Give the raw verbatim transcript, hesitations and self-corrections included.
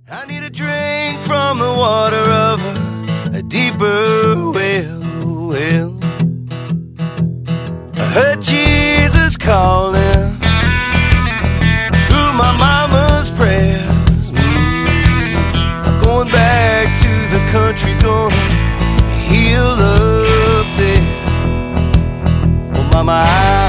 I need a drink from the water of a, a deeper well, well. I heard Jesus calling through my mama's prayers. Mm. I'm going back to the country, gonna heal up there. Oh, mama, I